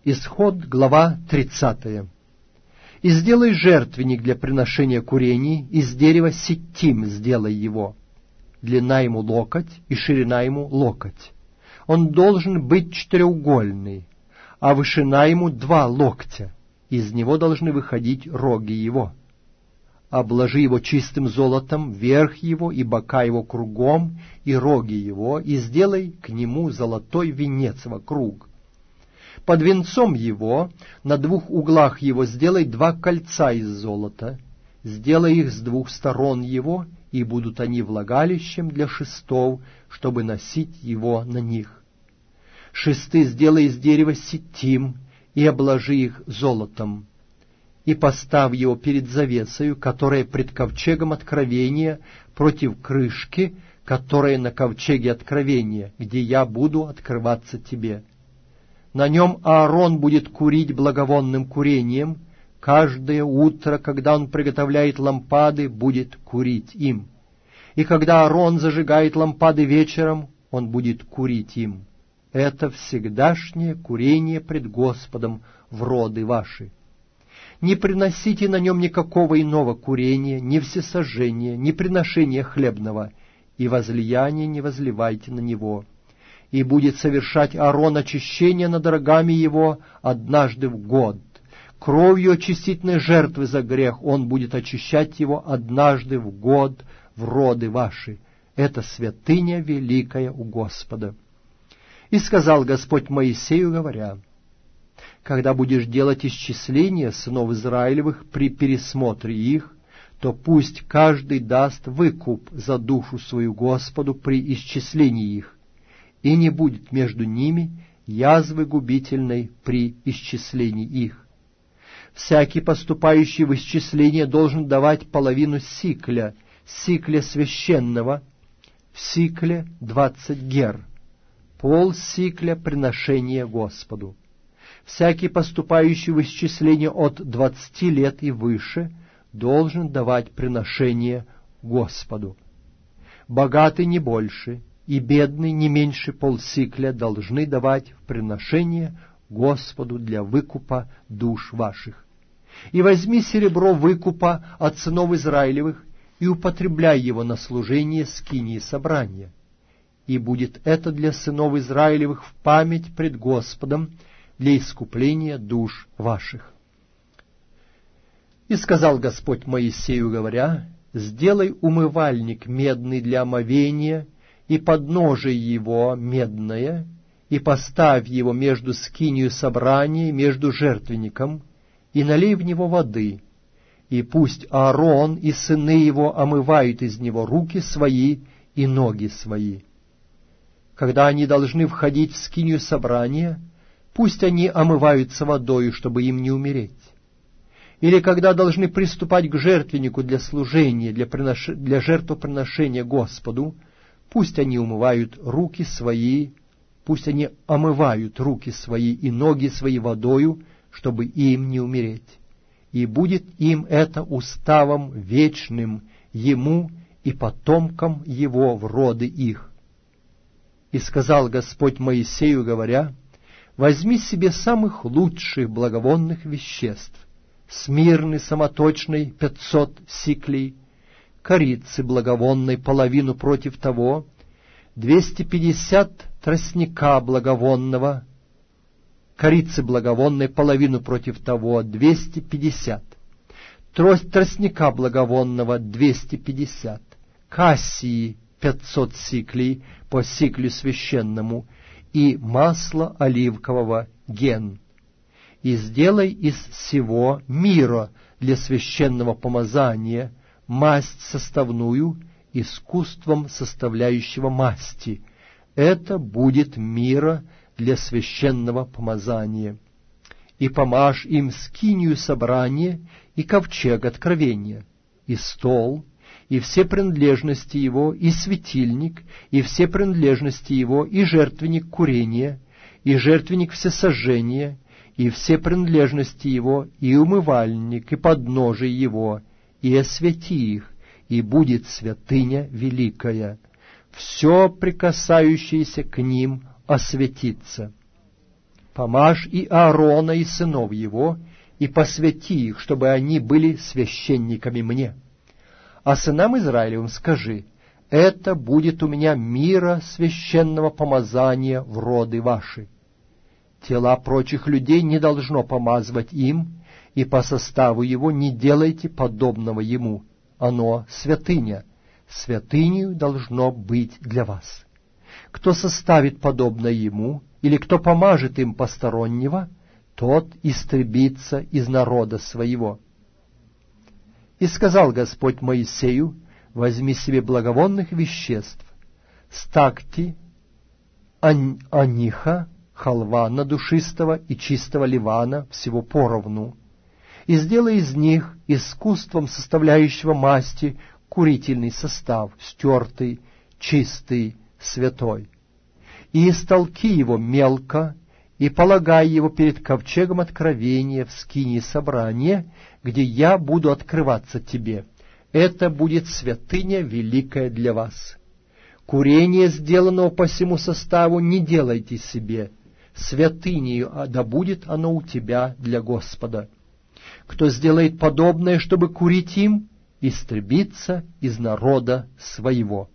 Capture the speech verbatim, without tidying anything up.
Исход, глава тридцатая. «И сделай жертвенник для приношения курений, из дерева ситим сделай его. Длина ему локоть и ширина ему локоть. Он должен быть четыреугольный, а вышина ему два локтя. Из него должны выходить роги его. Обложи его чистым золотом, верх его и бока его кругом, и роги его, и сделай к нему золотой венец вокруг. Под венцом его, на двух углах его, сделай два кольца из золота, сделай их с двух сторон его, и будут они влагалищем для шестов, чтобы носить его на них. Шесты сделай из дерева ситим, и обложи их золотом. И поставь его перед завесою, которая пред ковчегом откровения, против крышки, которая на ковчеге откровения, где я буду открываться тебе. На нем Аарон будет курить благовонным курением, каждое утро, когда он приготовляет лампады, будет курить им. И когда Аарон зажигает лампады вечером, он будет курить им. Это всегдашнее курение пред Господом в роды ваши. Не приносите на нем никакого иного курения, ни всесожжения, ни приношения хлебного, и возлияния не возливайте на него. И будет совершать Аарон очищение над рогами его однажды в год. Кровью очистительной жертвы за грех он будет очищать его однажды в год в роды ваши. Это святыня великая у Господа. И сказал Господь Моисею, говоря: когда будешь делать исчисление сынов Израилевых при пересмотре их, то пусть каждый даст выкуп за душу свою Господу при исчислении их, и не будет между ними язвы губительной при исчислении их. Всякий, поступающий в исчисление, должен давать половину сикля, сикля священного, в сикле двадцать гер, пол сикля приношения Господу. Всякий, поступающий в исчисление от двадцати лет и выше, должен давать приношение Господу. Богатый не больше, и бедный не меньше полсикля должны давать в приношение Господу для выкупа душ ваших. И возьми серебро выкупа от сынов Израилевых и употребляй его на служение скинии собрания. И будет это для сынов Израилевых в память пред Господом, для искупления душ ваших. И сказал Господь Моисею, говоря: сделай умывальник медный для омовения, и подножие его медное, и поставь его между скинию собрания, между жертвенником, и налей в него воды, и пусть Аарон и сыны его омывают из него руки свои и ноги свои. Когда они должны входить в скинию собрания, пусть они омываются водою, чтобы им не умереть. Или когда должны приступать к жертвеннику для служения, для, принош... для жертвоприношения Господу, пусть они умывают руки свои, пусть они омывают руки свои и ноги свои водою, чтобы им не умереть. И будет им это уставом вечным, ему и потомкам его в роды их. И сказал Господь Моисею, говоря: возьми себе самых лучших благовонных веществ, смирны самоточной пятьсот сиклей, корицы благовонной половину против того, двести пятьдесят тростника благовонного, корицы благовонной половину против того, двести пятьдесят, трость тростника благовонного, двести пятьдесят, кассии, пятьсот сиклей по сиклю священному, и масло оливкового ген. И сделай из всего мира для священного помазания масть составную, искусством составляющего масти. Это будет мира для священного помазания. И помажь им скинию собрания и ковчег откровения, и стол, и все принадлежности его, и светильник, и все принадлежности его, и жертвенник курения, и жертвенник всесожжения, и все принадлежности его, и умывальник, и подножие его, и освети их, и будет святыня великая. Все прикасающееся к ним осветится. Помажь и Аарона, и сынов его, и посвяти их, чтобы они были священниками мне. А сынам Израилевым скажи: это будет у меня мира священного помазания в роды ваши. Тела прочих людей не должно помазывать им, и по составу его не делайте подобного ему. Оно святыня, святынею должно быть для вас. Кто составит подобное ему, или кто помажет им постороннего, тот истребится из народа своего. И сказал Господь Моисею: возьми себе благовонных веществ, стакти, ань, аниха, халвана душистого и чистого ливана, всего поровну, и сделай из них искусством составляющего масти курительный состав, стертый, чистый, святой. И истолки его мелко, и полагай его перед ковчегом откровения в скинии собрания, где я буду открываться тебе. Это будет святыня великая для вас. Курение, сделанного по всему составу, не делайте себе. Святынею, да будет оно у тебя для Господа. Кто сделает подобное, чтобы курить им, истребится из народа своего.